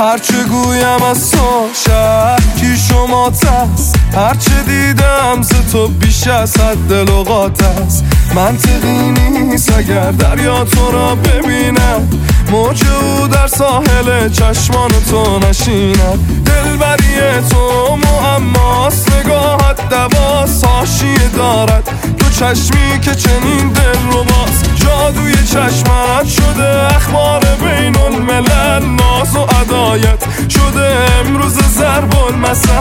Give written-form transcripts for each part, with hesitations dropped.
هرچه گویم از تو شکی شما تست، هرچه دیدم ز تو بیش از حد لغات است. منطقی نیست اگر دریا تو را ببینم، موج او در ساحل چشمان تو نشینم. دلبری تو معماست، نگاهت دواست، حاشیه دارد تو چشمی که چنین دل رو باز. جادوی چشمت شده اخبار بین الملل، ناز و عدایت شده امروز ضرب المثل.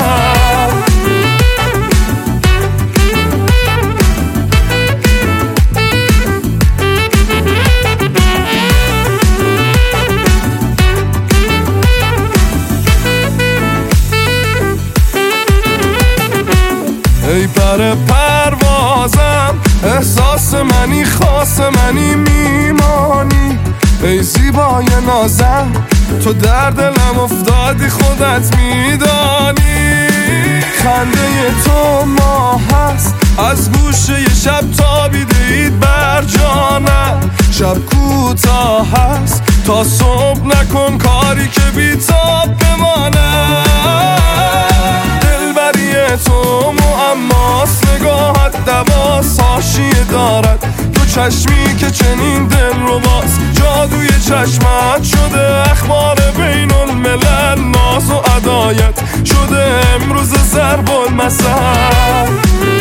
ای پر پروازم، احساس منی، خاص منی، میمانی. ای زیبای نازم، تو در دلم افتادی، خودت میدانی. خنده تو ماه هست، از گوشه ی شب تابیده اید بر جانم. شب کوتاه هست، تا صبح نکن کاری که بی‌تاب بمانم. دلبری تو معماست، نگاهت دواست، حاشیه دارد تو چشمی که چنین دل رو باز. جادوی چشمت شده اخبار بین الملل، ناز و عدایت شده امروز ضرب المثل.